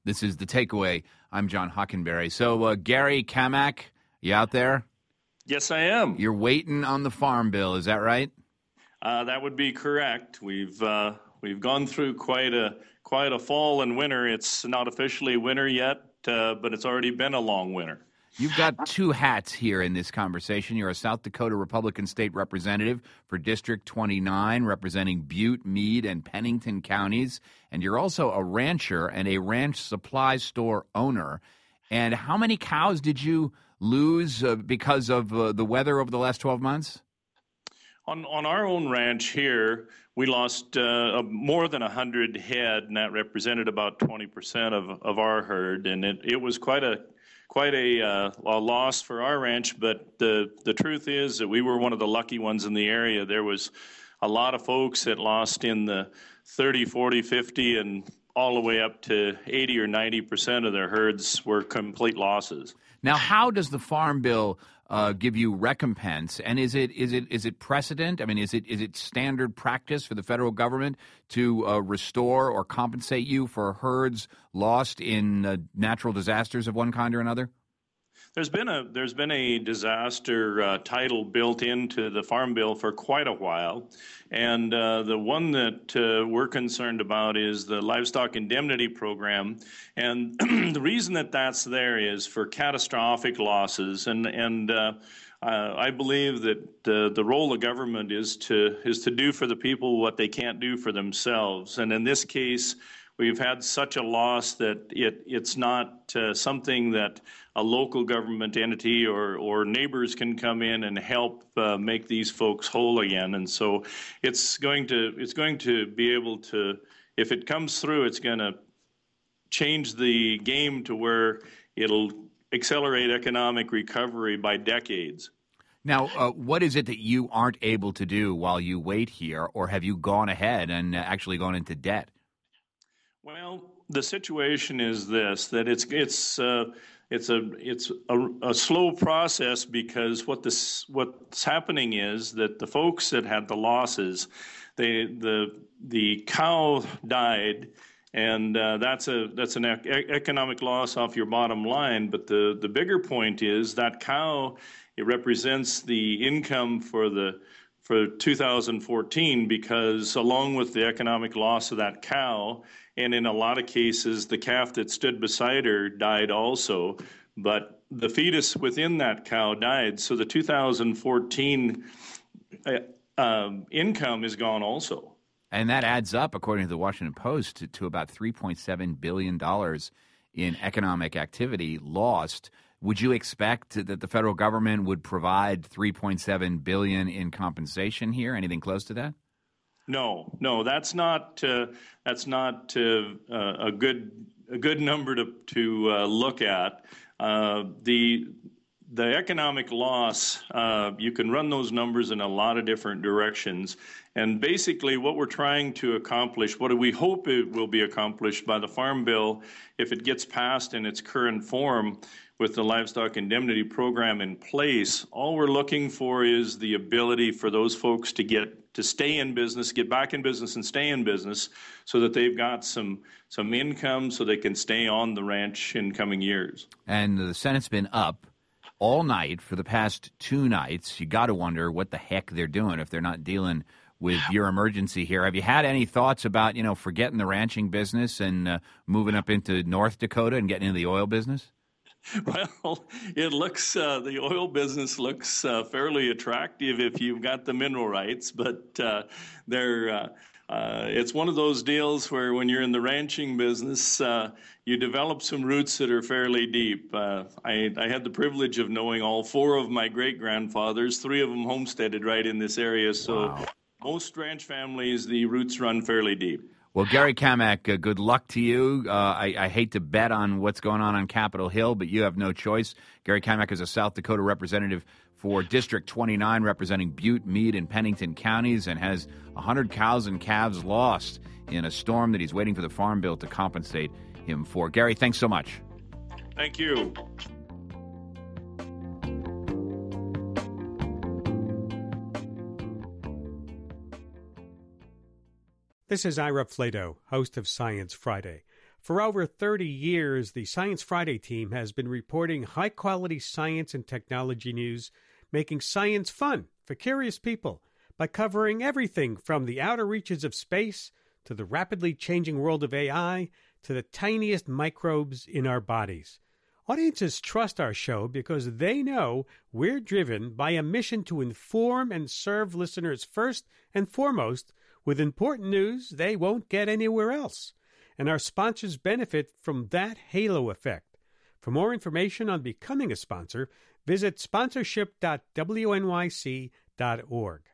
This is The Takeaway. I'm John Hockenberry. So, Gary Kamak, you out there? Yes, I am. You're waiting on the Farm Bill, is that right? That would be correct. We've gone through quite a fall and winter. It's not officially winter yet, but it's already been a long winter. You've got two hats here in this conversation. You're a South Dakota Republican state representative for District 29, representing Butte, Meade, and Pennington counties. And you're also a rancher and a ranch supply store owner. And how many cows did you lose because of the weather over the last 12 months? On our own ranch here, we lost more than 100 head, and that represented about 20% of our herd. And it was quite a loss for our ranch, but the truth is that we were one of the lucky ones in the area. There was a lot of folks that lost in the 30, 40, 50, and all the way up to 80 or 90% of their herds were complete losses. Now, how does the Farm Bill give you recompense? And is it precedent? I mean, is it standard practice for the federal government to restore or compensate you for herds lost in natural disasters of one kind or another? There's been a disaster title built into the Farm Bill for quite a while, and the one that we're concerned about is the Livestock Indemnity Program. And the reason that that's there is for catastrophic losses, and I believe that the role of government is to do for the people what they can't do for themselves. And in this case, we've had such a loss that it's not something that a local government entity or neighbors can come in and help make these folks whole again. And so it's going to be able to, if it comes through, it's going to change the game to where it'll accelerate economic recovery by decades. Now, what is it that you aren't able to do while you wait here, or have you gone ahead and actually gone into debt? Well, the situation is this: that it's a slow process, because what's happening is that the folks that had the losses, the cow died, and that's an economic loss off your bottom line. But the bigger point is that cow, it represents the income for 2014, because along with the economic loss of that cow, and in a lot of cases, the calf that stood beside her died also, but the fetus within that cow died. So the 2014 income is gone also. And that adds up, according to the Washington Post, to about $3.7 billion in economic activity lost. Would you expect that the federal government would provide $3.7 billion in compensation here? Anything close to that? No, that's not a good number to look at. The economic loss, you can run those numbers in a lot of different directions. And basically what we're trying to accomplish, what do we hope it will be accomplished by the Farm Bill if it gets passed in its current form with the Livestock Indemnity Program in place, all we're looking for is the ability for those folks to stay in business, get back in business and stay in business, so that they've got some income so they can stay on the ranch in coming years. And the Senate's been up all night for the past 2 nights. You got to wonder what the heck they're doing if they're not dealing with your emergency here. Have you had any thoughts about, forgetting the ranching business and moving up into North Dakota and getting into the oil business? Well, it looks the oil business looks fairly attractive if you've got the mineral rights, but it's one of those deals where when you're in the ranching business, you develop some roots that are fairly deep. I had the privilege of knowing all 4 of my great-grandfathers, 3 of them homesteaded right in this area, so wow. Most ranch families, the roots run fairly deep. Well, Gary Kamak, good luck to you. I hate to bet on what's going on Capitol Hill, but you have no choice. Gary Kamak is a South Dakota representative for District 29, representing Butte, Meade, and Pennington counties, and has 100 cows and calves lost in a storm that he's waiting for the Farm Bill to compensate him for. Gary, thanks so much. Thank you. This is Ira Flato, host of Science Friday. For over 30 years, the Science Friday team has been reporting high-quality science and technology news, making science fun for curious people by covering everything from the outer reaches of space to the rapidly changing world of AI to the tiniest microbes in our bodies. Audiences trust our show because they know we're driven by a mission to inform and serve listeners first and foremost with important news they won't get anywhere else. And our sponsors benefit from that halo effect. For more information on becoming a sponsor, visit sponsorship.wnyc.org.